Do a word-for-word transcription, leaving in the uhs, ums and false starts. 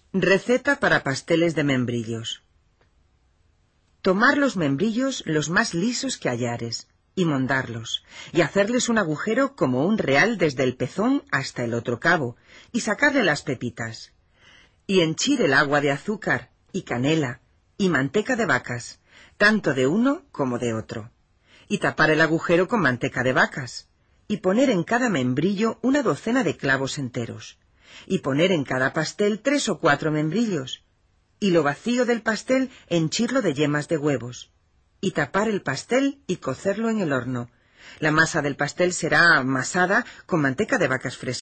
Receta para pasteles de membrillos. Tomar los membrillos los más lisos que hallares, y mondarlos, y hacerles un agujero como un real desde el pezón hasta el otro cabo, y sacarle las pepitas. Y henchir el agua de azúcar, y canela, y manteca de vacas, tanto de uno como de otro. Y tapar el agujero con manteca de vacas, y poner en cada membrillo una docena de clavos enteros, y poner en cada pastel tres o cuatro membrillos, y lo vacío del pastel henchirlo de yemas de huevos, y tapar el pastel y cocerlo en el horno. La masa del pastel será amasada con manteca de vacas frescas.